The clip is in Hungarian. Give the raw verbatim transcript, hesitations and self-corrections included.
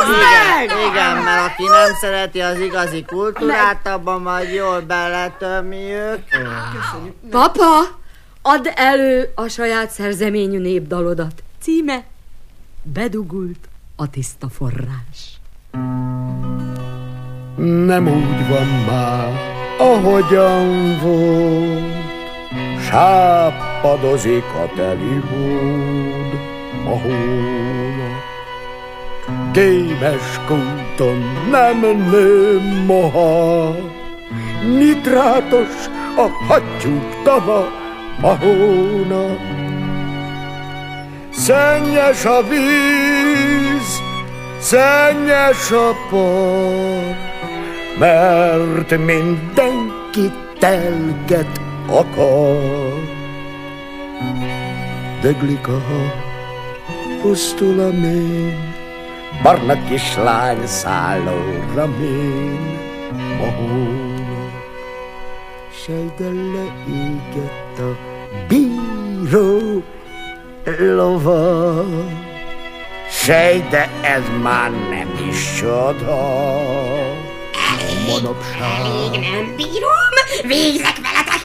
meg! Igen, mert aki nem szereti az igazi kultúrát, abban majd jól beletömi őt. Papa, add elő a saját szerzeményű népdalodat. Címe Bedugult a tiszta forrás. Nem úgy van már, ahogyan volt, sápadozik a teli mód a hónap. Kémes kúton nem nő moha, nitrátos a hattyúk tava a hónap. Szennyes a víz, szennyes a por, mert mindenki telket akar. Döglik a ha, pusztul a mény, barna kislány szállóra mén a hónap. Sejde leégett a bíró lova, sejde ez már nem is csoda. Elég, elég, nem bírom, végzek veletek